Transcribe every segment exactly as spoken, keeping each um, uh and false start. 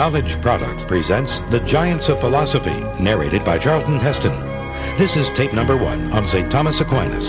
Knowledge Products presents The Giants of Philosophy, narrated by Charlton Heston. This is tape number one on Saint Thomas Aquinas.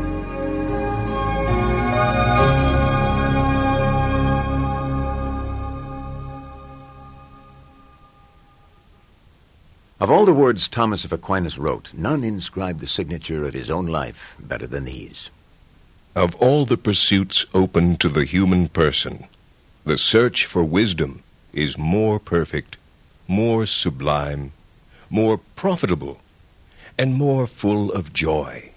Of all the words Thomas of Aquinas wrote, none inscribed the signature of his own life better than these. Of all the pursuits open to the human person, the search for wisdom is more perfect, more sublime, more profitable, and more full of joy.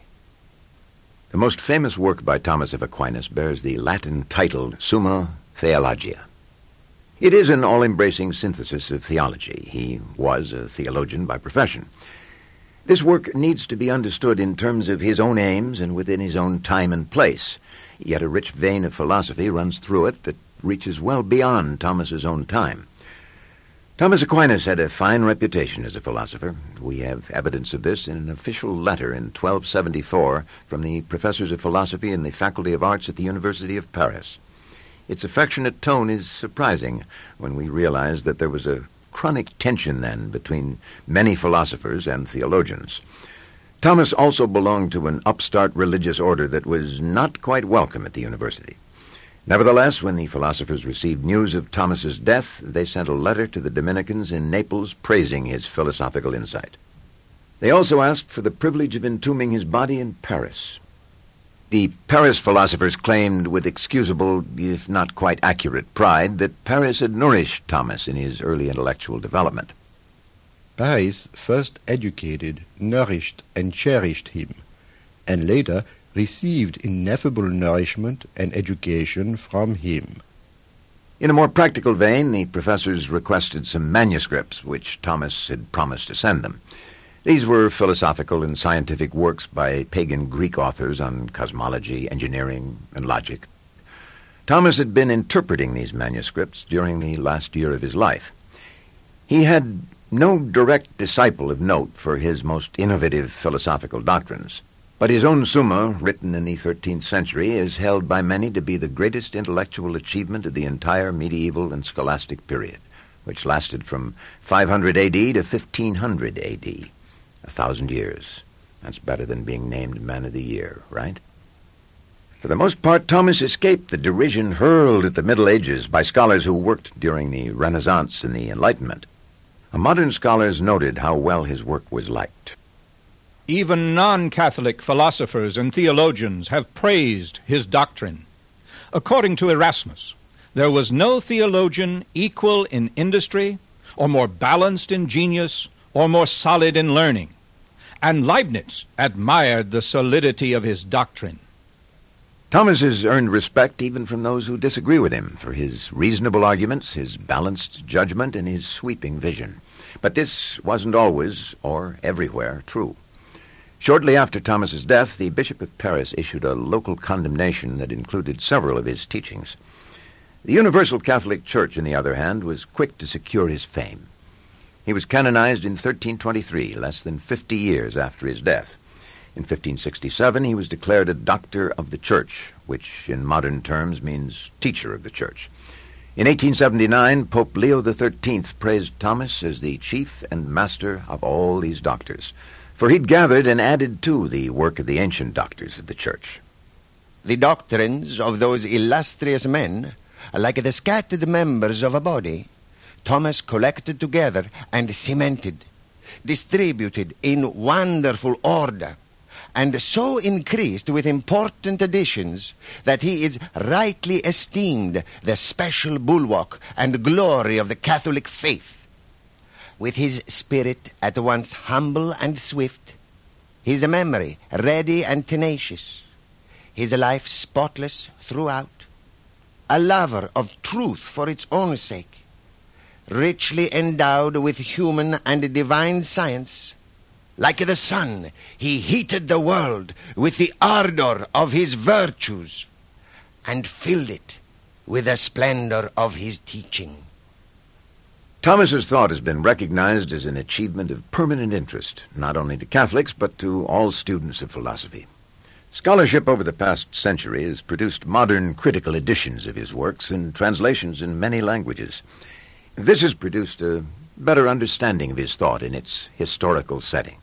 The most famous work by Thomas of Aquinas bears the Latin title Summa Theologia. It is an all-embracing synthesis of theology. He was a theologian by profession. This work needs to be understood in terms of his own aims and within his own time and place. Yet a rich vein of philosophy runs through it that reaches well beyond Thomas's own time. Thomas Aquinas had a fine reputation as a philosopher. We have evidence of this in an official letter in twelve seventy-four from the professors of philosophy in the Faculty of Arts at the University of Paris. Its affectionate tone is surprising when we realize that there was a chronic tension then between many philosophers and theologians. Thomas also belonged to an upstart religious order that was not quite welcome at the university. Nevertheless, when the philosophers received news of Thomas's death, they sent a letter to the Dominicans in Naples praising his philosophical insight. They also asked for the privilege of entombing his body in Paris. The Paris philosophers claimed with excusable, if not quite accurate, pride that Paris had nourished Thomas in his early intellectual development. Paris first educated, nourished, and cherished him, and later received ineffable nourishment and education from him. In a more practical vein, the professors requested some manuscripts, which Thomas had promised to send them. These were philosophical and scientific works by pagan Greek authors on cosmology, engineering, and logic. Thomas had been interpreting these manuscripts during the last year of his life. He had no direct disciple of note for his most innovative philosophical doctrines, but his own Summa, written in the thirteenth century, is held by many to be the greatest intellectual achievement of the entire medieval and scholastic period, which lasted from five hundred A D to fifteen hundred A D. A thousand years. That's better than being named Man of the Year, right? For the most part, Thomas escaped the derision hurled at the Middle Ages by scholars who worked during the Renaissance and the Enlightenment. Modern scholars noted how well his work was liked. Even non-Catholic philosophers and theologians have praised his doctrine. According to Erasmus, there was no theologian equal in industry, or more balanced in genius, or more solid in learning, and Leibniz admired the solidity of his doctrine. Thomas has earned respect even from those who disagree with him for his reasonable arguments, his balanced judgment, and his sweeping vision. But this wasn't always, or everywhere, true. Shortly after Thomas's death, the Bishop of Paris issued a local condemnation that included several of his teachings. The Universal Catholic Church, on the other hand, was quick to secure his fame. He was canonized in thirteen twenty-three, less than fifty years after his death. In fifteen sixty-seven, he was declared a doctor of the Church, which in modern terms means teacher of the Church. In eighteen seventy-nine, Pope Leo the thirteenth praised Thomas as the chief and master of all these doctors, for he'd gathered and added to the work of the ancient doctors of the Church. The doctrines of those illustrious men are like the scattered members of a body. Thomas collected together and cemented, distributed in wonderful order, and so increased with important additions that he is rightly esteemed the special bulwark and glory of the Catholic faith. With his spirit at once humble and swift, his memory ready and tenacious, his life spotless throughout, a lover of truth for its own sake, richly endowed with human and divine science, like the sun, he heated the world with the ardor of his virtues and filled it with the splendor of his teaching. Thomas's thought has been recognized as an achievement of permanent interest, not only to Catholics, but to all students of philosophy. Scholarship over the past century has produced modern critical editions of his works and translations in many languages. This has produced a better understanding of his thought in its historical setting.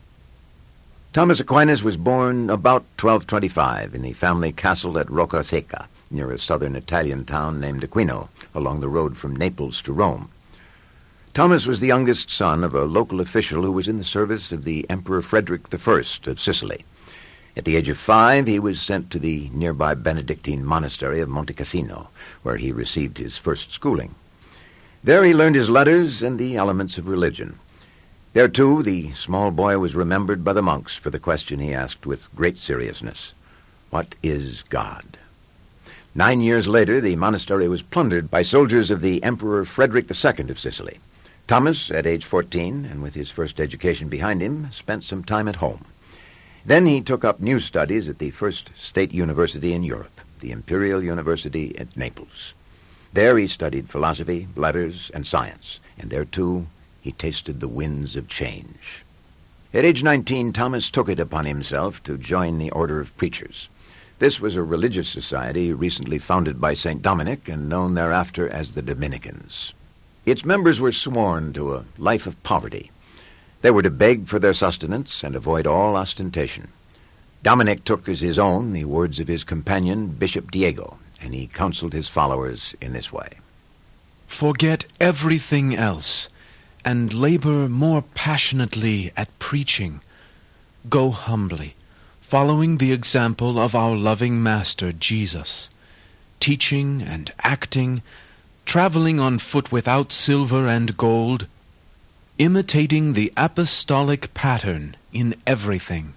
Thomas Aquinas was born about twelve twenty-five in the family castle at Roccaseca, near a southern Italian town named Aquino, along the road from Naples to Rome. Thomas was the youngest son of a local official who was in the service of the Emperor Frederick the First of Sicily. At the age of five, he was sent to the nearby Benedictine monastery of Monte Cassino, where he received his first schooling. There he learned his letters and the elements of religion. There, too, the small boy was remembered by the monks for the question he asked with great seriousness: "What is God?" Nine years later, the monastery was plundered by soldiers of the Emperor Frederick the Second of Sicily. Thomas, at age fourteen, and with his first education behind him, spent some time at home. Then he took up new studies at the first state university in Europe, the Imperial University at Naples. There he studied philosophy, letters, and science, and there, too, he tasted the winds of change. At age nineteen, Thomas took it upon himself to join the Order of Preachers. This was a religious society recently founded by Saint Dominic and known thereafter as the Dominicans. Its members were sworn to a life of poverty. They were to beg for their sustenance and avoid all ostentation. Dominic took as his own the words of his companion, Bishop Diego, and he counseled his followers in this way: "Forget everything else, and labor more passionately at preaching. Go humbly, following the example of our loving Master Jesus, teaching and acting, traveling on foot without silver and gold, imitating the apostolic pattern in everything."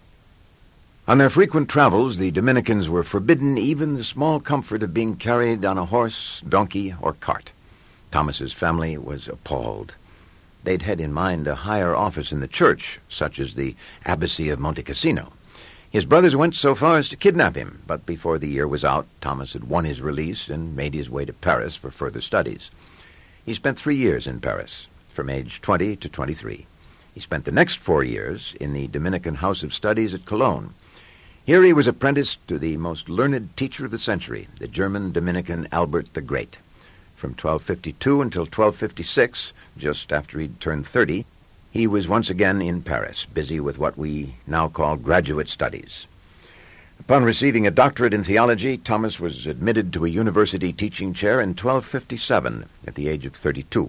On their frequent travels, the Dominicans were forbidden even the small comfort of being carried on a horse, donkey, or cart. Thomas's family was appalled. They'd had in mind a higher office in the church, such as the Abbacy of Monte Cassino. His brothers went so far as to kidnap him, but before the year was out, Thomas had won his release and made his way to Paris for further studies. He spent three years in Paris, from age twenty to twenty-three. He spent the next four years in the Dominican House of Studies at Cologne. Here he was apprenticed to the most learned teacher of the century, the German Dominican Albert the Great. From twelve fifty-two until twelve fifty-six, just after he'd turned thirty, he was once again in Paris, busy with what we now call graduate studies. Upon receiving a doctorate in theology, Thomas was admitted to a university teaching chair in twelve fifty-seven at the age of thirty-two.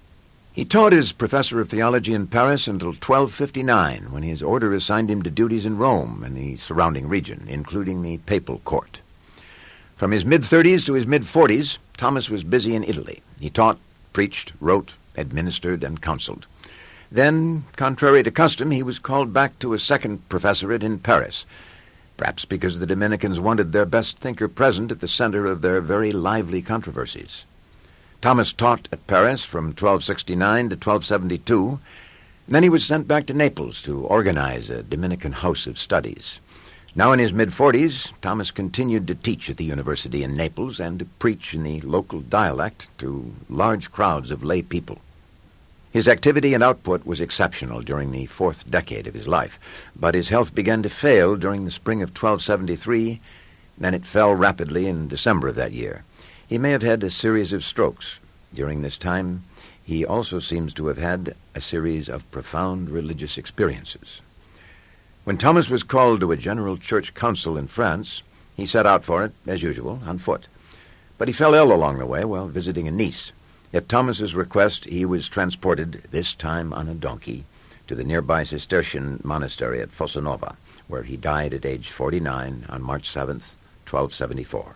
He taught as professor of theology in Paris until twelve fifty-nine, when his order assigned him to duties in Rome and the surrounding region, including the papal court. From his mid-thirties to his mid-forties, Thomas was busy in Italy. He taught, preached, wrote, administered, and counseled. Then, contrary to custom, he was called back to a second professorate in Paris, perhaps because the Dominicans wanted their best thinker present at the center of their very lively controversies. Thomas taught at Paris from twelve sixty-nine to twelve seventy-two, and then he was sent back to Naples to organize a Dominican House of Studies. Now in his mid-forties, Thomas continued to teach at the university in Naples and to preach in the local dialect to large crowds of lay people. His activity and output was exceptional during the fourth decade of his life, but his health began to fail during the spring of twelve seventy-three, then it fell rapidly in December of that year. He may have had a series of strokes. During this time, he also seems to have had a series of profound religious experiences. When Thomas was called to a general church council in France, he set out for it, as usual, on foot. But he fell ill along the way while visiting a niece. At Thomas's request, he was transported, this time on a donkey, to the nearby Cistercian monastery at Fossanova, where he died at age forty-nine on March seventh, twelve seventy-four.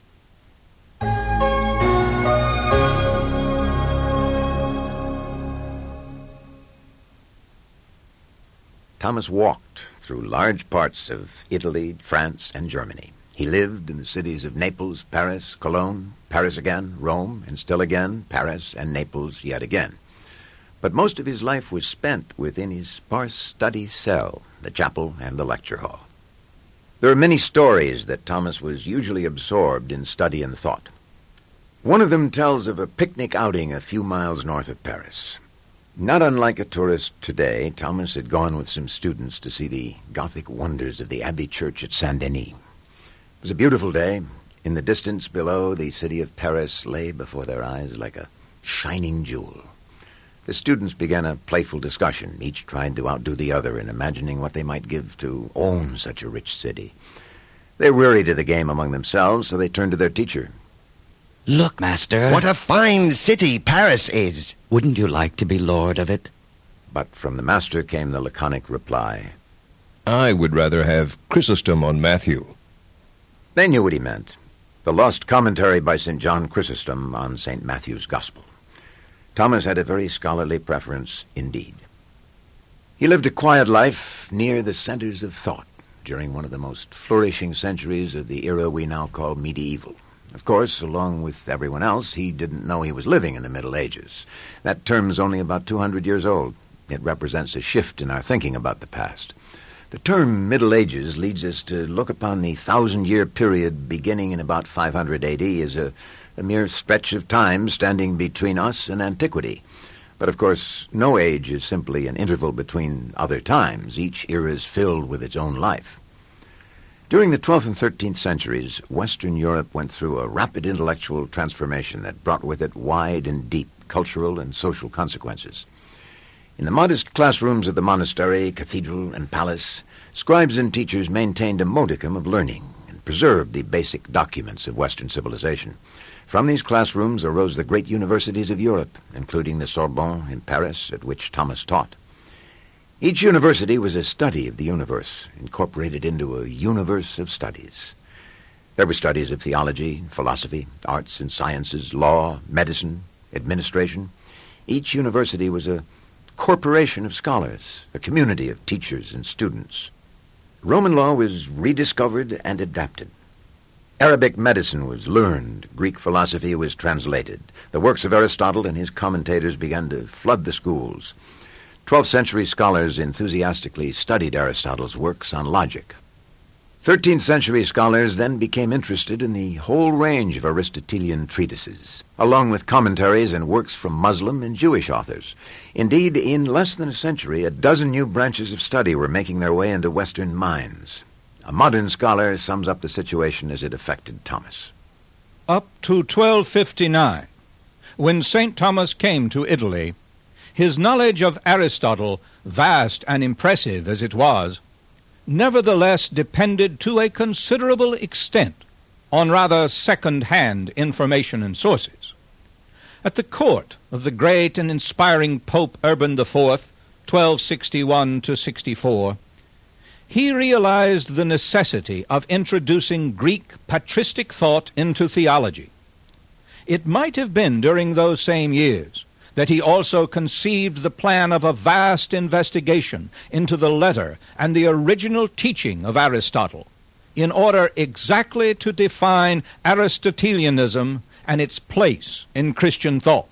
Thomas walked through large parts of Italy, France, and Germany. He lived in the cities of Naples, Paris, Cologne, Paris again, Rome, and still again, Paris and Naples yet again. But most of his life was spent within his sparse study cell, the chapel, and the lecture hall. There are many stories that Thomas was usually absorbed in study and thought. One of them tells of a picnic outing a few miles north of Paris. Not unlike a tourist today, Thomas had gone with some students to see the Gothic wonders of the Abbey Church at Saint-Denis. It was a beautiful day. In the distance below, the city of Paris lay before their eyes like a shining jewel. The students began a playful discussion, each trying to outdo the other in imagining what they might give to own such a rich city. They wearied of the game among themselves, so they turned to their teacher. Look, Master. What a fine city Paris is! Wouldn't you like to be lord of it? But from the master came the laconic reply. I would rather have Chrysostom on Matthew. They knew what he meant. The lost commentary by Saint John Chrysostom on Saint Matthew's Gospel. Thomas had a very scholarly preference indeed. He lived a quiet life near the centers of thought during one of the most flourishing centuries of the era we now call medieval. Of course, along with everyone else, he didn't know he was living in the Middle Ages. That term's only about two hundred years old. It represents a shift in our thinking about the past. The term Middle Ages leads us to look upon the thousand-year period beginning in about five hundred A D as a, a mere stretch of time standing between us and antiquity. But, of course, no age is simply an interval between other times. Each era is filled with its own life. During the twelfth and thirteenth centuries, Western Europe went through a rapid intellectual transformation that brought with it wide and deep cultural and social consequences. In the modest classrooms of the monastery, cathedral, and palace, scribes and teachers maintained a modicum of learning and preserved the basic documents of Western civilization. From these classrooms arose the great universities of Europe, including the Sorbonne in Paris, at which Thomas taught. Each university was a study of the universe, incorporated into a universe of studies. There were studies of theology, philosophy, arts and sciences, law, medicine, administration. Each university was a corporation of scholars, a community of teachers and students. Roman law was rediscovered and adapted. Arabic medicine was learned. Greek philosophy was translated. The works of Aristotle and his commentators began to flood the schools. twelfth century scholars enthusiastically studied Aristotle's works on logic. thirteenth century scholars then became interested in the whole range of Aristotelian treatises, along with commentaries and works from Muslim and Jewish authors. Indeed, in less than a century, a dozen new branches of study were making their way into Western minds. A modern scholar sums up the situation as it affected Thomas. Up to twelve fifty-nine, when Saint Thomas came to Italy, his knowledge of Aristotle, vast and impressive as it was, nevertheless depended to a considerable extent on rather second-hand information and sources. At the court of the great and inspiring Pope Urban the Fourth, twelve sixty-one to sixty-four, he realized the necessity of introducing Greek patristic thought into theology. It might have been during those same years that he also conceived the plan of a vast investigation into the letter and the original teaching of Aristotle, in order exactly to define Aristotelianism and its place in Christian thought.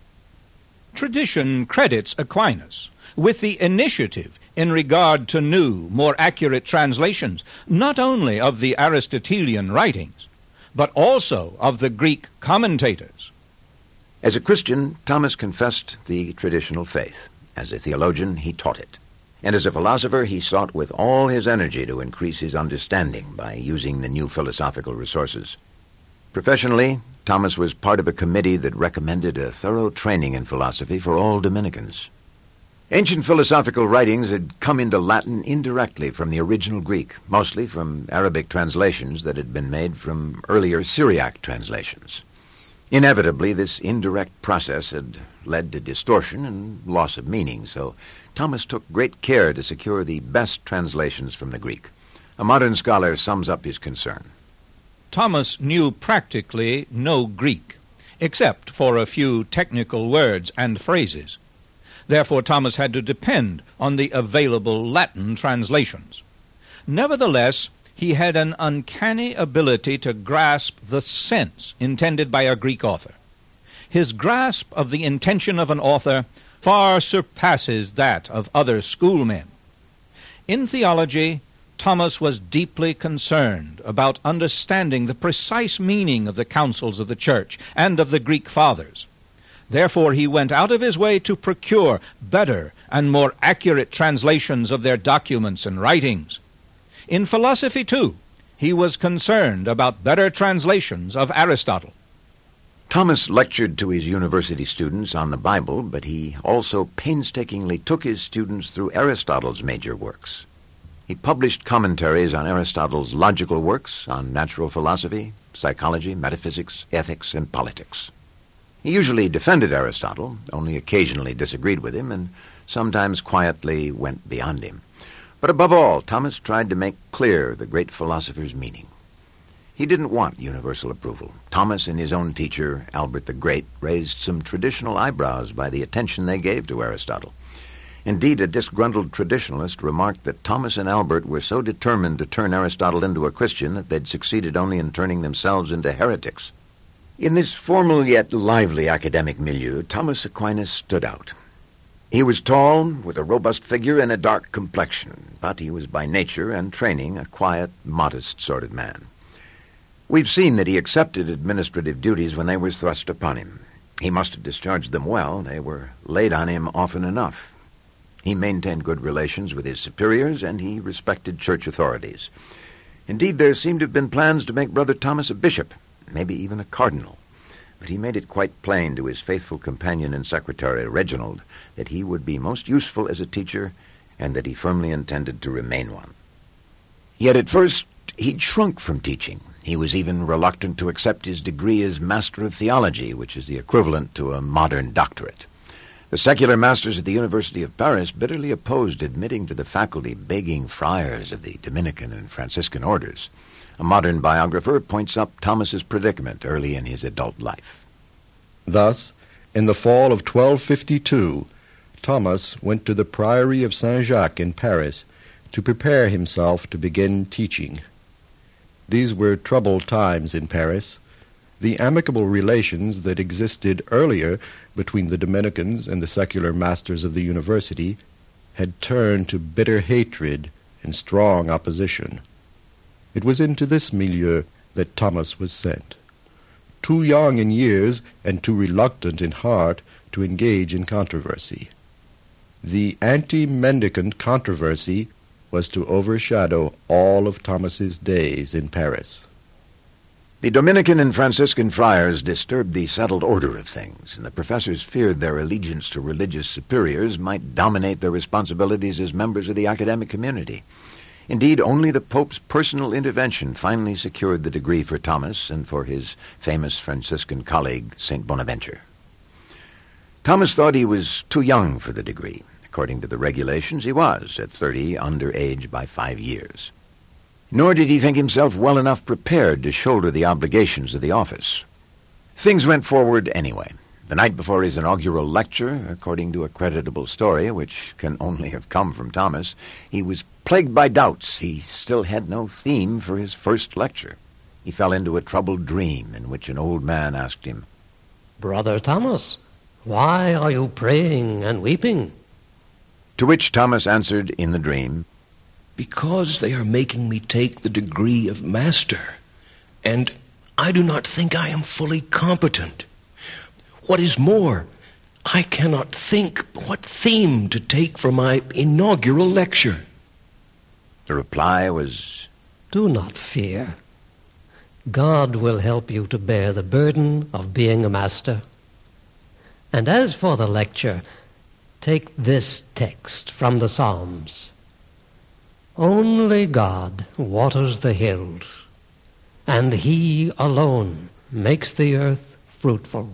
Tradition credits Aquinas with the initiative in regard to new, more accurate translations, not only of the Aristotelian writings, but also of the Greek commentators. As a Christian, Thomas confessed the traditional faith. As a theologian, he taught it. And as a philosopher, he sought with all his energy to increase his understanding by using the new philosophical resources. Professionally, Thomas was part of a committee that recommended a thorough training in philosophy for all Dominicans. Ancient philosophical writings had come into Latin indirectly from the original Greek, mostly from Arabic translations that had been made from earlier Syriac translations. Inevitably, this indirect process had led to distortion and loss of meaning, so Thomas took great care to secure the best translations from the Greek. A modern scholar sums up his concern. Thomas knew practically no Greek, except for a few technical words and phrases. Therefore, Thomas had to depend on the available Latin translations. Nevertheless, he had an uncanny ability to grasp the sense intended by a Greek author. His grasp of the intention of an author far surpasses that of other schoolmen. In theology, Thomas was deeply concerned about understanding the precise meaning of the councils of the Church and of the Greek fathers. Therefore, he went out of his way to procure better and more accurate translations of their documents and writings. In philosophy, too, he was concerned about better translations of Aristotle. Thomas lectured to his university students on the Bible, but he also painstakingly took his students through Aristotle's major works. He published commentaries on Aristotle's logical works on natural philosophy, psychology, metaphysics, ethics, and politics. He usually defended Aristotle, only occasionally disagreed with him, and sometimes quietly went beyond him. But above all, Thomas tried to make clear the great philosopher's meaning. He didn't want universal approval. Thomas and his own teacher, Albert the Great, raised some traditional eyebrows by the attention they gave to Aristotle. Indeed, a disgruntled traditionalist remarked that Thomas and Albert were so determined to turn Aristotle into a Christian that they'd succeeded only in turning themselves into heretics. In this formal yet lively academic milieu, Thomas Aquinas stood out. He was tall, with a robust figure and a dark complexion, but he was by nature and training a quiet, modest sort of man. We've seen that he accepted administrative duties when they were thrust upon him. He must have discharged them well. They were laid on him often enough. He maintained good relations with his superiors, and he respected church authorities. Indeed, there seemed to have been plans to make Brother Thomas a bishop, maybe even a cardinal. But he made it quite plain to his faithful companion and secretary, Reginald, that he would be most useful as a teacher, and that he firmly intended to remain one. Yet at first he'd shrunk from teaching. He was even reluctant to accept his degree as Master of Theology, which is the equivalent to a modern doctorate. The secular masters at the University of Paris bitterly opposed admitting to the faculty begging friars of the Dominican and Franciscan orders. A modern biographer points up Thomas's predicament early in his adult life. Thus, in the fall of twelve fifty-two, Thomas went to the Priory of Saint-Jacques in Paris to prepare himself to begin teaching. These were troubled times in Paris. The amicable relations that existed earlier between the Dominicans and the secular masters of the university had turned to bitter hatred and strong opposition. It was into this milieu that Thomas was sent, too young in years and too reluctant in heart to engage in controversy. The anti-mendicant controversy was to overshadow all of Thomas's days in Paris. The Dominican and Franciscan friars disturbed the settled order of things, and the professors feared their allegiance to religious superiors might dominate their responsibilities as members of the academic community. Indeed, only the Pope's personal intervention finally secured the degree for Thomas and for his famous Franciscan colleague, Saint Bonaventure. Thomas thought he was too young for the degree. According to the regulations, he was, at thirty, under age by five years. Nor did he think himself well enough prepared to shoulder the obligations of the office. Things went forward anyway. The night before his inaugural lecture, according to a creditable story, which can only have come from Thomas, he was plagued by doubts. He still had no theme for his first lecture. He fell into a troubled dream in which an old man asked him, "Brother Thomas, why are you praying and weeping?" To which Thomas answered in the dream, "Because they are making me take the degree of master, and I do not think I am fully competent. What is more, I cannot think what theme to take for my inaugural lecture." The reply was, "Do not fear. God will help you to bear the burden of being a master. And as for the lecture, take this text from the Psalms. Only God waters the hills, and He alone makes the earth fruitful."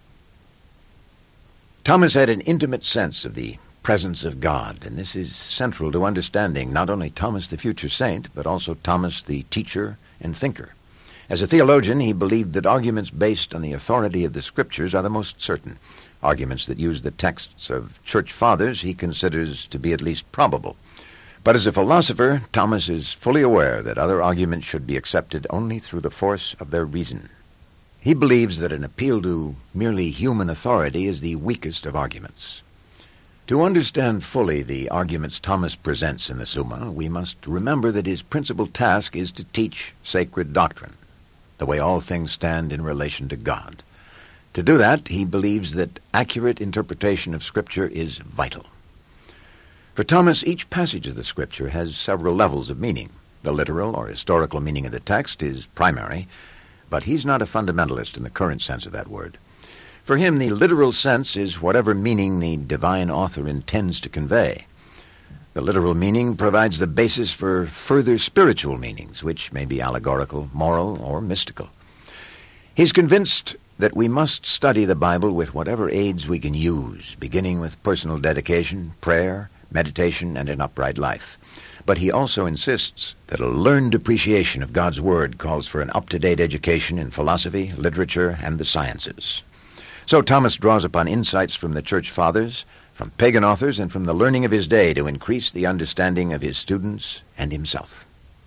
Thomas had an intimate sense of the presence of God, and this is central to understanding not only Thomas the future saint, but also Thomas the teacher and thinker. As a theologian, he believed that arguments based on the authority of the Scriptures are the most certain. Arguments that use the texts of church fathers he considers to be at least probable. But as a philosopher, Thomas is fully aware that other arguments should be accepted only through the force of their reason. He believes that an appeal to merely human authority is the weakest of arguments. To understand fully the arguments Thomas presents in the Summa, we must remember that his principal task is to teach sacred doctrine, the way all things stand in relation to God. To do that, he believes that accurate interpretation of Scripture is vital. For Thomas, each passage of the Scripture has several levels of meaning. The literal or historical meaning of the text is primary, but he's not a fundamentalist in the current sense of that word. For him, the literal sense is whatever meaning the divine author intends to convey. The literal meaning provides the basis for further spiritual meanings, which may be allegorical, moral, or mystical. He's convinced that we must study the Bible with whatever aids we can use, beginning with personal dedication, prayer, meditation, and an upright life. But he also insists that a learned appreciation of God's Word calls for an up-to-date education in philosophy, literature, and the sciences. So Thomas draws upon insights from the Church Fathers, from pagan authors, and from the learning of his day to increase the understanding of his students and himself.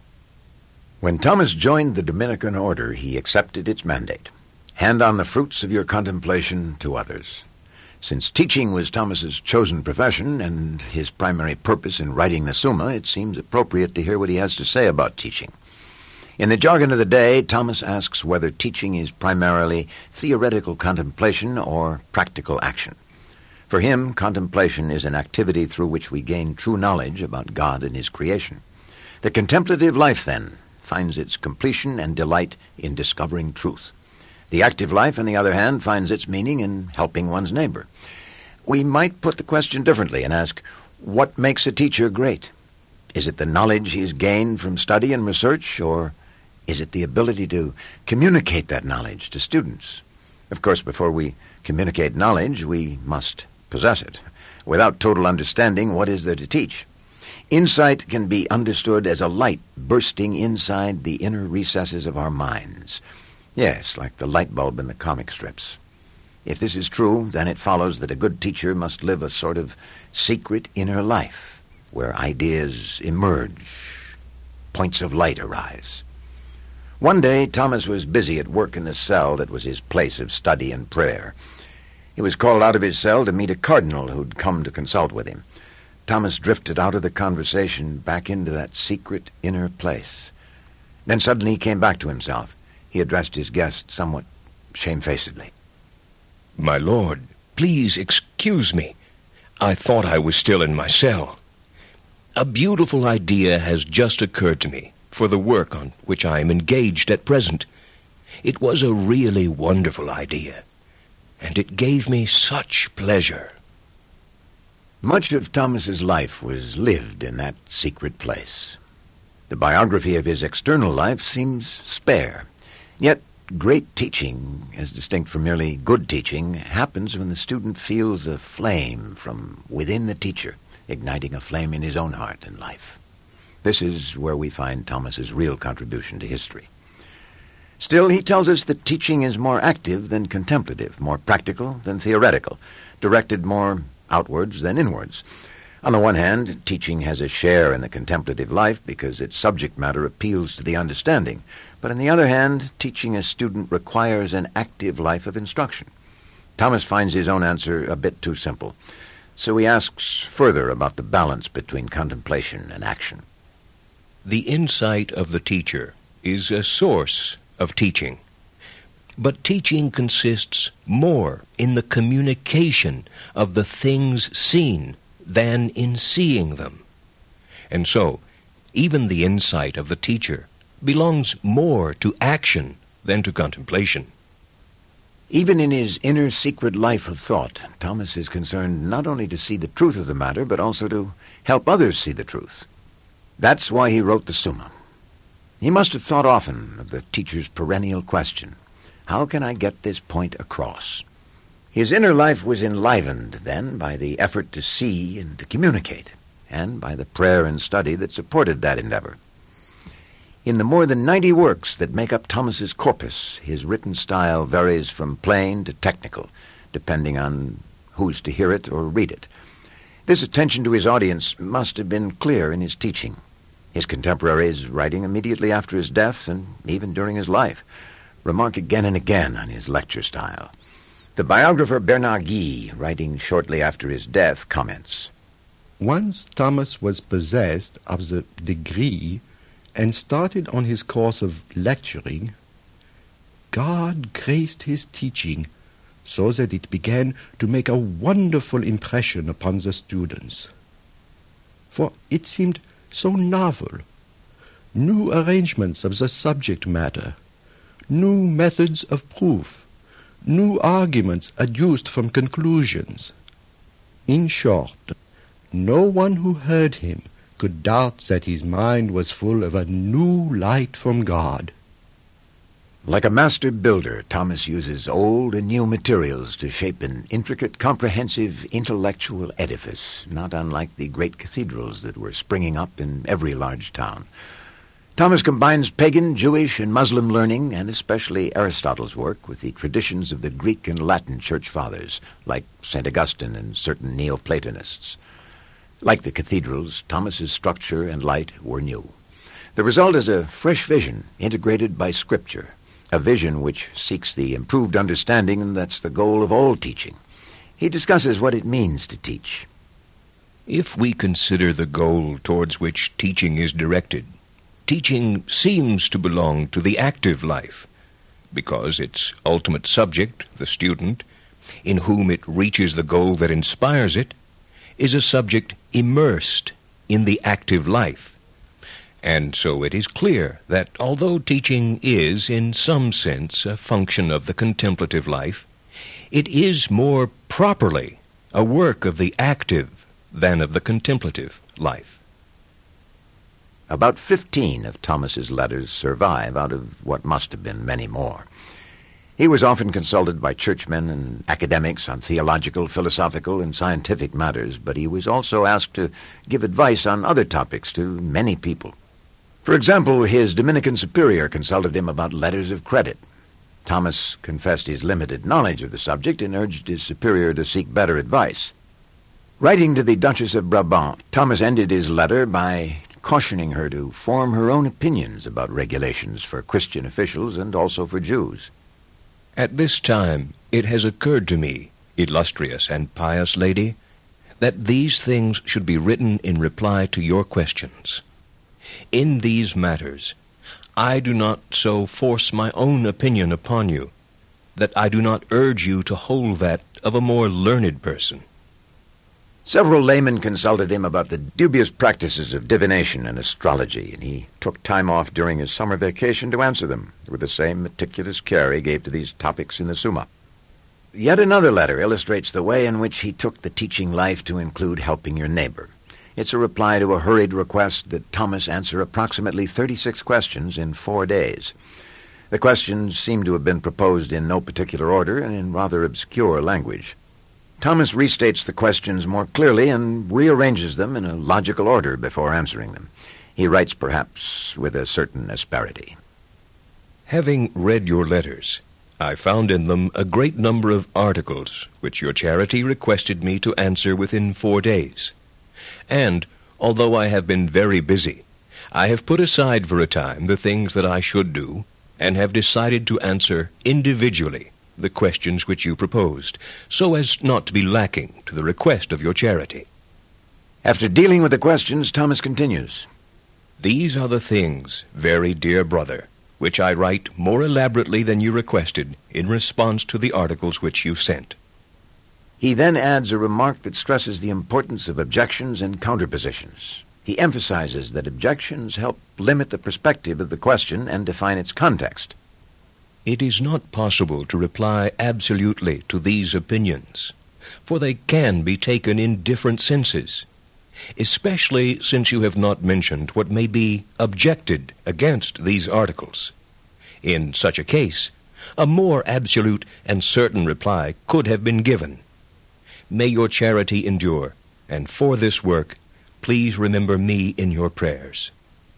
When Thomas joined the Dominican order, he accepted its mandate. Hand on the fruits of your contemplation to others. Since teaching was Thomas's chosen profession and his primary purpose in writing the Summa, it seems appropriate to hear what he has to say about teaching. In the jargon of the day, Thomas asks whether teaching is primarily theoretical contemplation or practical action. For him, contemplation is an activity through which we gain true knowledge about God and his creation. The contemplative life, then, finds its completion and delight in discovering truth. The active life, on the other hand, finds its meaning in helping one's neighbor. We might put the question differently and ask, what makes a teacher great? Is it the knowledge he's gained from study and research, or is it the ability to communicate that knowledge to students? Of course, before we communicate knowledge, we must possess it. Without total understanding, what is there to teach? Insight can be understood as a light bursting inside the inner recesses of our minds. Yes, like the light bulb in the comic strips. If this is true, then it follows that a good teacher must live a sort of secret inner life, where ideas emerge, points of light arise. One day, Thomas was busy at work in the cell that was his place of study and prayer. He was called out of his cell to meet a cardinal who'd come to consult with him. Thomas drifted out of the conversation back into that secret inner place. Then suddenly he came back to himself. He addressed his guest somewhat shamefacedly. My lord, please excuse me. I thought I was still in my cell. A beautiful idea has just occurred to me for the work on which I am engaged at present. It was a really wonderful idea, and it gave me such pleasure. Much of Thomas's life was lived in that secret place. The biography of his external life seems spare. Yet great teaching, as distinct from merely good teaching, happens when the student feels a flame from within the teacher, igniting a flame in his own heart and life. This is where we find Thomas's real contribution to history. Still, he tells us that teaching is more active than contemplative, more practical than theoretical, directed more outwards than inwards. On the one hand, teaching has a share in the contemplative life because its subject matter appeals to the understanding. But on the other hand, teaching a student requires an active life of instruction. Thomas finds his own answer a bit too simple, so he asks further about the balance between contemplation and action. The insight of the teacher is a source of teaching. But teaching consists more in the communication of the things seen than in seeing them. And so, even the insight of the teacher belongs more to action than to contemplation. Even in his inner secret life of thought, Thomas is concerned not only to see the truth of the matter, but also to help others see the truth. That's why he wrote the Summa. He must have thought often of the teacher's perennial question, how can I get this point across? His inner life was enlivened, then, by the effort to see and to communicate, and by the prayer and study that supported that endeavor. In the more than ninety works that make up Thomas's corpus, his written style varies from plain to technical, depending on who's to hear it or read it. This attention to his audience must have been clear in his teaching. His contemporaries, writing immediately after his death and even during his life, remark again and again on his lecture style. The biographer Bernard Guy, writing shortly after his death, comments, Once Thomas was possessed of the degree and started on his course of lecturing, God graced his teaching so that it began to make a wonderful impression upon the students. For it seemed so novel, new arrangements of the subject matter, new methods of proof, new arguments adduced from conclusions. In short, no one who heard him could doubt that his mind was full of a new light from God. Like a master builder, Thomas uses old and new materials to shape an intricate, comprehensive, intellectual edifice, not unlike the great cathedrals that were springing up in every large town. Thomas combines pagan, Jewish, and Muslim learning, and especially Aristotle's work, with the traditions of the Greek and Latin church fathers, like Saint Augustine and certain Neoplatonists. Like the cathedrals, Thomas's structure and light were new. The result is a fresh vision integrated by Scripture, a vision which seeks the improved understanding, and that's the goal of all teaching. He discusses what it means to teach. If we consider the goal towards which teaching is directed, teaching seems to belong to the active life, because its ultimate subject, the student, in whom it reaches the goal that inspires it, is a subject immersed in the active life. And so it is clear that although teaching is, in some sense, a function of the contemplative life, it is more properly a work of the active than of the contemplative life. About fifteen of Thomas's letters survive out of what must have been many more. He was often consulted by churchmen and academics on theological, philosophical, and scientific matters, but he was also asked to give advice on other topics to many people. For example, his Dominican superior consulted him about letters of credit. Thomas confessed his limited knowledge of the subject and urged his superior to seek better advice. Writing to the Duchess of Brabant, Thomas ended his letter by cautioning her to form her own opinions about regulations for Christian officials and also for Jews. At this time it has occurred to me, illustrious and pious lady, that these things should be written in reply to your questions. In these matters, I do not so force my own opinion upon you, that I do not urge you to hold that of a more learned person. Several laymen consulted him about the dubious practices of divination and astrology, and he took time off during his summer vacation to answer them, with the same meticulous care he gave to these topics in the Summa. Yet another letter illustrates the way in which he took the teaching life to include helping your neighbor. It's a reply to a hurried request that Thomas answer approximately thirty-six questions in four days. The questions seem to have been proposed in no particular order and in rather obscure language. Thomas restates the questions more clearly and rearranges them in a logical order before answering them. He writes, perhaps, with a certain asperity. Having read your letters, I found in them a great number of articles which your charity requested me to answer within four days. And, although I have been very busy, I have put aside for a time the things that I should do, and have decided to answer individually the questions which you proposed, so as not to be lacking to the request of your charity. After dealing with the questions, Thomas continues. These are the things, very dear brother, which I write more elaborately than you requested in response to the articles which you sent. He then adds a remark that stresses the importance of objections and counterpositions. He emphasizes that objections help limit the perspective of the question and define its context. It is not possible to reply absolutely to these opinions, for they can be taken in different senses, especially since you have not mentioned what may be objected against these articles. In such a case, a more absolute and certain reply could have been given. May your charity endure, and for this work, please remember me in your prayers.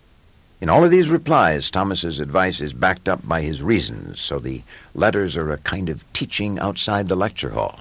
In all of these replies, Thomas's advice is backed up by his reasons, so the letters are a kind of teaching outside the lecture hall.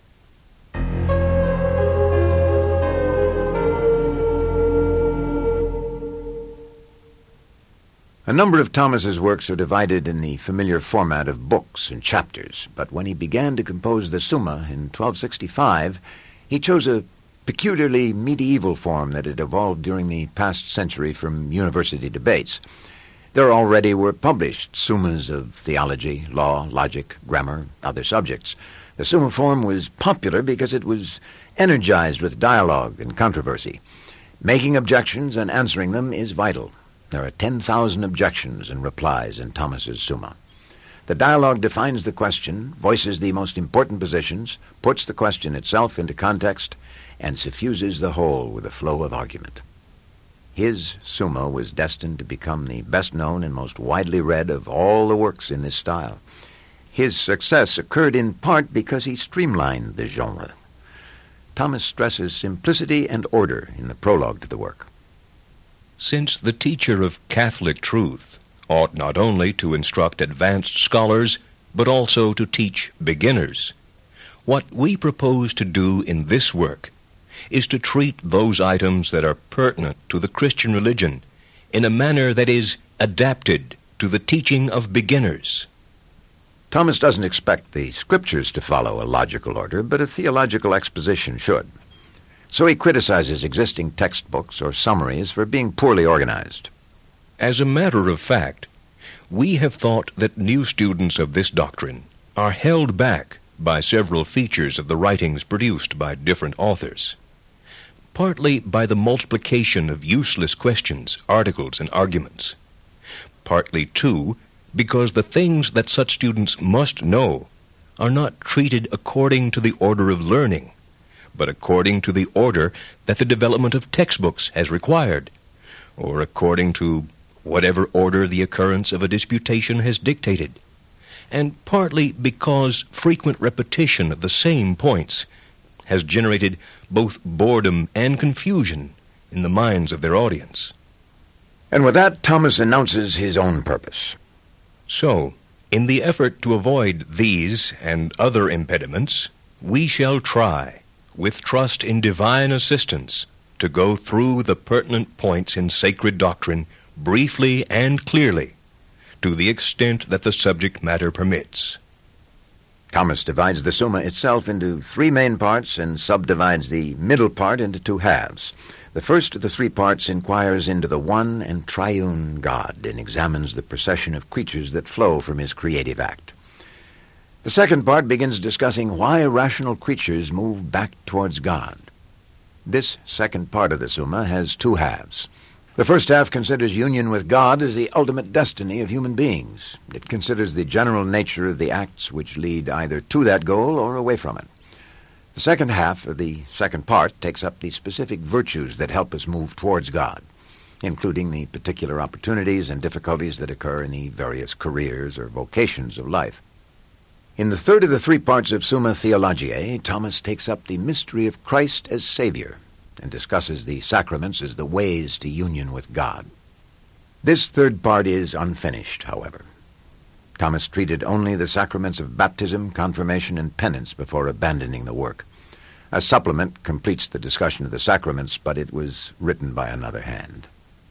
A number of Thomas's works are divided in the familiar format of books and chapters, but when he began to compose the Summa in twelve sixty-five, he chose a peculiarly medieval form that had evolved during the past century from university debates. There already were published summas of theology, law, logic, grammar, other subjects. The Summa form was popular because it was energized with dialogue and controversy. Making objections and answering them is vital. There are ten thousand objections and replies in Thomas's Summa. The dialogue defines the question, voices the most important positions, puts the question itself into context, and suffuses the whole with a flow of argument. His Summa was destined to become the best-known and most widely read of all the works in this style. His success occurred in part because he streamlined the genre. Thomas stresses simplicity and order in the prologue to the work. Since the teacher of Catholic truth ought not only to instruct advanced scholars, but also to teach beginners, what we propose to do in this work is to treat those items that are pertinent to the Christian religion in a manner that is adapted to the teaching of beginners. Thomas doesn't expect the scriptures to follow a logical order, but a theological exposition should. So he criticizes existing textbooks or summaries for being poorly organized. As a matter of fact, we have thought that new students of this doctrine are held back by several features of the writings produced by different authors, partly by the multiplication of useless questions, articles, and arguments, partly, too, because the things that such students must know are not treated according to the order of learning, but according to the order that the development of textbooks has required, or according to whatever order the occurrence of a disputation has dictated, and partly because frequent repetition of the same points has generated both boredom and confusion in the minds of their audience. And with that, Thomas announces his own purpose. So, in the effort to avoid these and other impediments, we shall try, with trust in divine assistance, to go through the pertinent points in sacred doctrine briefly and clearly, to the extent that the subject matter permits. Thomas divides the Summa itself into three main parts and subdivides the middle part into two halves. The first of the three parts inquires into the one and triune God and examines the procession of creatures that flow from his creative act. The second part begins discussing why rational creatures move back towards God. This second part of the Summa has two halves. The first half considers union with God as the ultimate destiny of human beings. It considers the general nature of the acts which lead either to that goal or away from it. The second half of the second part takes up the specific virtues that help us move towards God, including the particular opportunities and difficulties that occur in the various careers or vocations of life. In the third of the three parts of Summa Theologiae, Thomas takes up the mystery of Christ as Savior and discusses the sacraments as the ways to union with God. This third part is unfinished, however. Thomas treated only the sacraments of baptism, confirmation, and penance before abandoning the work. A supplement completes the discussion of the sacraments, but it was written by another hand.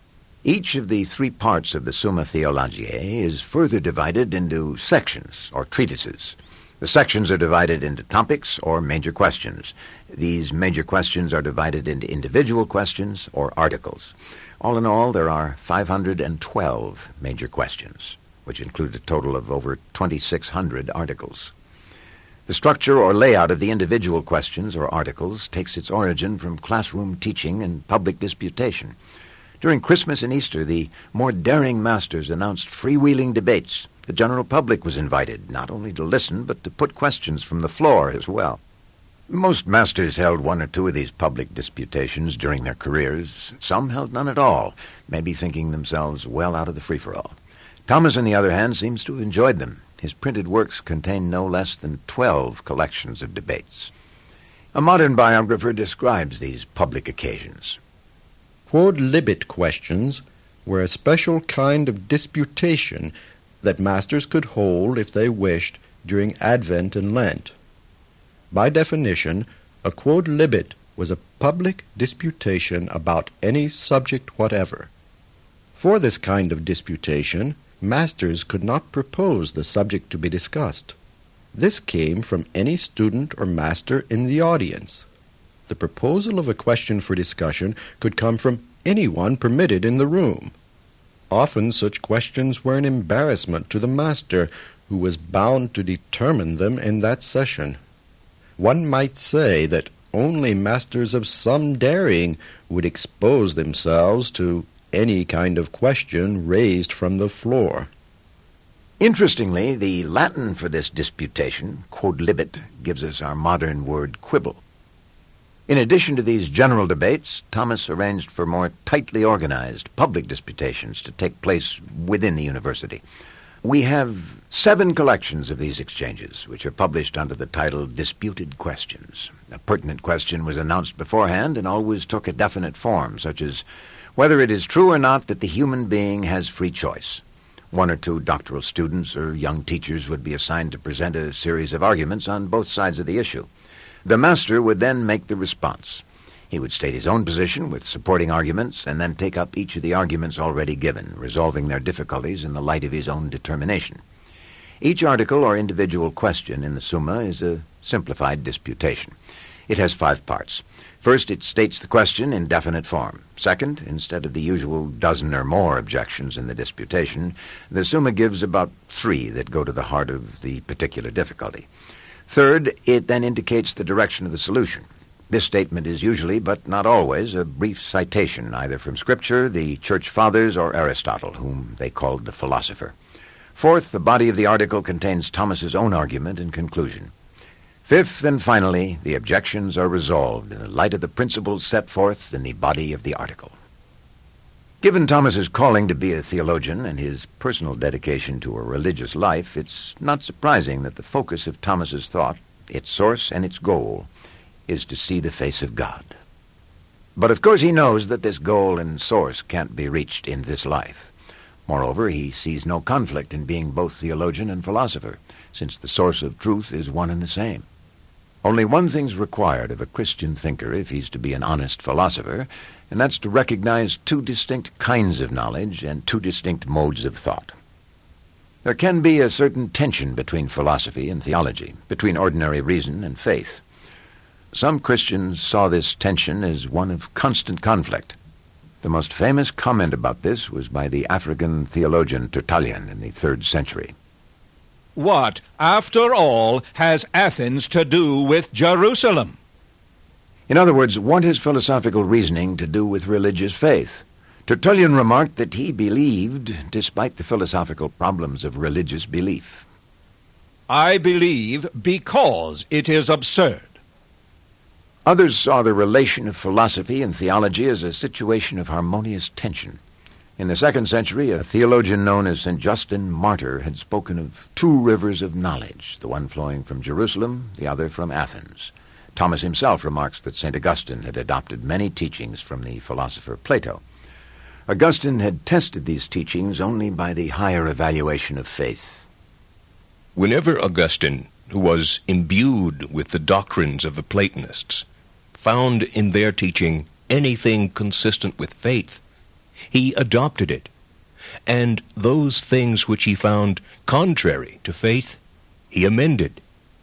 Each of the three parts of the Summa Theologiae is further divided into sections, or treatises. The sections are divided into topics, or major questions. These major questions are divided into individual questions, or articles. All in all, there are five hundred twelve major questions, which include a total of over twenty-six hundred articles. The structure or layout of the individual questions or articles takes its origin from classroom teaching and public disputation. During Christmas and Easter, the more daring masters announced freewheeling debates. The general public was invited not only to listen, but to put questions from the floor as well. Most masters held one or two of these public disputations during their careers. Some held none at all, maybe thinking themselves well out of the free-for-all. Thomas, on the other hand, seems to have enjoyed them. His printed works contain no less than twelve collections of debates. A modern biographer describes these public occasions. Quod libet questions were a special kind of disputation that masters could hold, if they wished, during Advent and Lent. By definition, a quod libet was a public disputation about any subject whatever. For this kind of disputation, masters could not propose the subject to be discussed. This came from any student or master in the audience. The proposal of a question for discussion could come from anyone permitted in the room. Often such questions were an embarrassment to the master, who was bound to determine them in that session. One might say that only masters of some daring would expose themselves to any kind of question raised from the floor. Interestingly, the Latin for this disputation, quodlibet, gives us our modern word quibble. In addition to these general debates, Thomas arranged for more tightly organized public disputations to take place within the university. We have seven collections of these exchanges, which are published under the title Disputed Questions. A pertinent question was announced beforehand and always took a definite form, such as whether it is true or not that the human being has free choice. One or two doctoral students or young teachers would be assigned to present a series of arguments on both sides of the issue. The master would then make the response. He would state his own position with supporting arguments and then take up each of the arguments already given, resolving their difficulties in the light of his own determination. Each article or individual question in the Summa is a simplified disputation. It has five parts. First, it states the question in definite form. Second, instead of the usual dozen or more objections in the disputation, the Summa gives about three that go to the heart of the particular difficulty. Third, it then indicates the direction of the solution. This statement is usually, but not always, a brief citation, either from Scripture, the Church Fathers, or Aristotle, whom they called the philosopher. Fourth, the body of the article contains Thomas's own argument and conclusion. Fifth, and finally, the objections are resolved in the light of the principles set forth in the body of the article. Given Thomas's calling to be a theologian and his personal dedication to a religious life, it's not surprising that the focus of Thomas's thought, its source and its goal, is to see the face of God. But of course he knows that this goal and source can't be reached in this life. Moreover, he sees no conflict in being both theologian and philosopher, since the source of truth is one and the same. Only one thing's required of a Christian thinker if he's to be an honest philosopher, and that's to recognize two distinct kinds of knowledge and two distinct modes of thought. There can be a certain tension between philosophy and theology, between ordinary reason and faith. Some Christians saw this tension as one of constant conflict. The most famous comment about this was by the African theologian Tertullian in the third century. What, after all, has Athens to do with Jerusalem? In other words, what has philosophical reasoning to do with religious faith? Tertullian remarked that he believed despite the philosophical problems of religious belief. I believe because it is absurd. Others saw the relation of philosophy and theology as a situation of harmonious tension. In the second century, a theologian known as Saint Justin Martyr had spoken of two rivers of knowledge, the one flowing from Jerusalem, the other from Athens. Thomas himself remarks that Saint Augustine had adopted many teachings from the philosopher Plato. Augustine had tested these teachings only by the higher evaluation of faith. Whenever Augustine, who was imbued with the doctrines of the Platonists, found in their teaching anything consistent with faith, he adopted it, and those things which he found contrary to faith, he amended.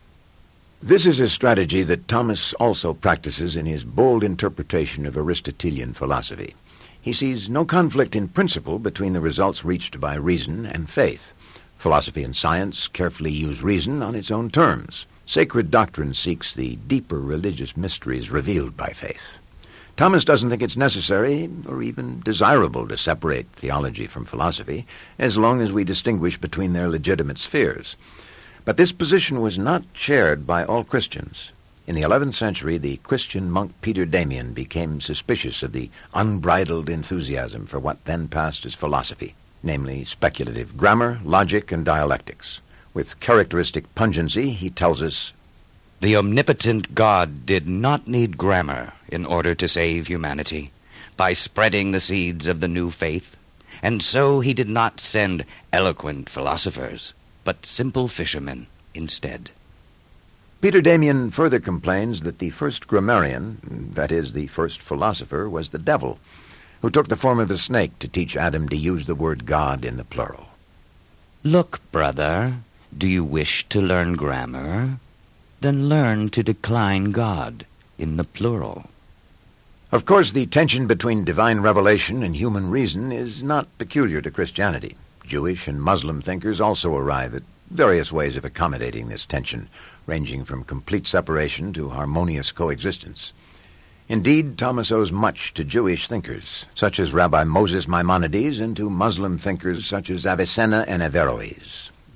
This is a strategy that Thomas also practices in his bold interpretation of Aristotelian philosophy. He sees no conflict in principle between the results reached by reason and faith. Philosophy and science carefully use reason on its own terms. Sacred doctrine seeks the deeper religious mysteries revealed by faith. Thomas doesn't think it's necessary or even desirable to separate theology from philosophy, as long as we distinguish between their legitimate spheres. But this position was not shared by all Christians. In the eleventh century, the Christian monk Peter Damian became suspicious of the unbridled enthusiasm for what then passed as philosophy, namely speculative grammar, logic, and dialectics. With characteristic pungency, he tells us, "The omnipotent God did not need grammar in order to save humanity by spreading the seeds of the new faith, and so he did not send eloquent philosophers, but simple fishermen instead." Peter Damian further complains that the first grammarian, that is, the first philosopher, was the devil, who took the form of a snake to teach Adam to use the word God in the plural. "Look, brother, do you wish to learn grammar? Then learn to decline God in the plural." Of course, the tension between divine revelation and human reason is not peculiar to Christianity. Jewish and Muslim thinkers also arrive at various ways of accommodating this tension, ranging from complete separation to harmonious coexistence. Indeed, Thomas owes much to Jewish thinkers, such as Rabbi Moses Maimonides, and to Muslim thinkers such as Avicenna and Averroes.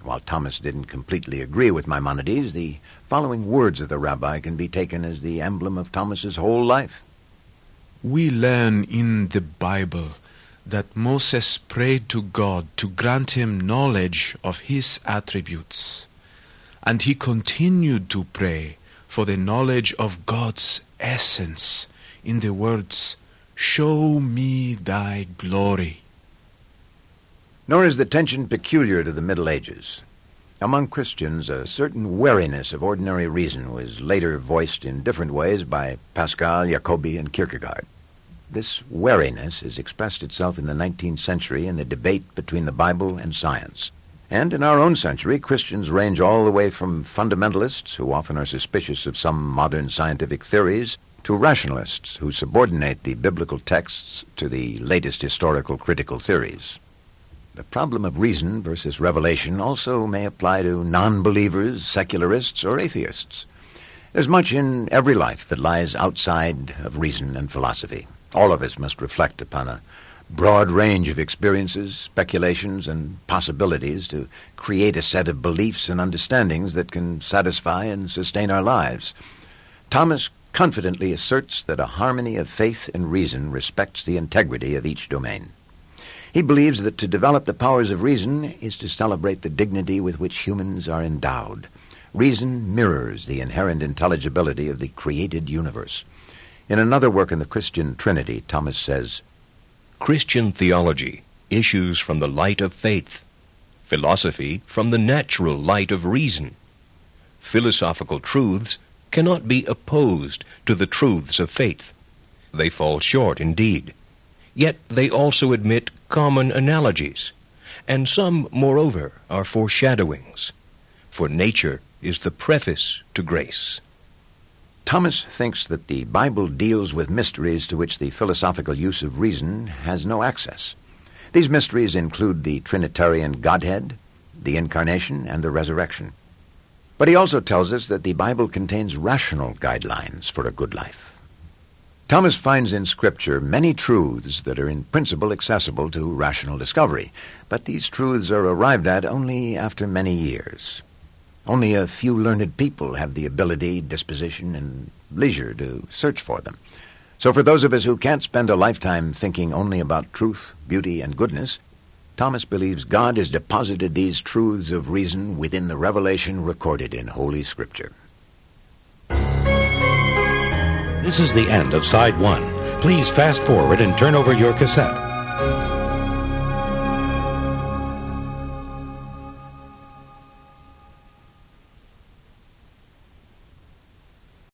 While Thomas didn't completely agree with Maimonides, the following words of the rabbi can be taken as the emblem of Thomas's whole life. We learn in the Bible that Moses prayed to God to grant him knowledge of his attributes, and he continued to pray for the knowledge of God's essence in the words, "Show me thy glory." Nor is the tension peculiar to the Middle Ages. Among Christians, a certain wariness of ordinary reason was later voiced in different ways by Pascal, Jacobi, and Kierkegaard. This wariness has expressed itself in the nineteenth century in the debate between the Bible and science. And in our own century, Christians range all the way from fundamentalists, who often are suspicious of some modern scientific theories, to rationalists who subordinate the biblical texts to the latest historical critical theories. The problem of reason versus revelation also may apply to non-believers, secularists, or atheists. There's much in every life that lies outside of reason and philosophy. All of us must reflect upon a broad range of experiences, speculations, and possibilities to create a set of beliefs and understandings that can satisfy and sustain our lives. Thomas confidently asserts that a harmony of faith and reason respects the integrity of each domain. He believes that to develop the powers of reason is to celebrate the dignity with which humans are endowed. Reason mirrors the inherent intelligibility of the created universe. In another work on the Christian Trinity, Thomas says, Christian theology issues from the light of faith, philosophy from the natural light of reason. Philosophical truths cannot be opposed to the truths of faith. They fall short indeed. Yet they also admit common analogies, and some, moreover, are foreshadowings. For nature is the preface to grace. Thomas thinks that the Bible deals with mysteries to which the philosophical use of reason has no access. These mysteries include the Trinitarian Godhead, the Incarnation, and the Resurrection. But he also tells us that the Bible contains rational guidelines for a good life. Thomas finds in Scripture many truths that are in principle accessible to rational discovery, but these truths are arrived at only after many years. Only a few learned people have the ability, disposition, and leisure to search for them. So for those of us who can't spend a lifetime thinking only about truth, beauty, and goodness, Thomas believes God has deposited these truths of reason within the revelation recorded in Holy Scripture. This is the end of side one. Please fast forward and turn over your cassette.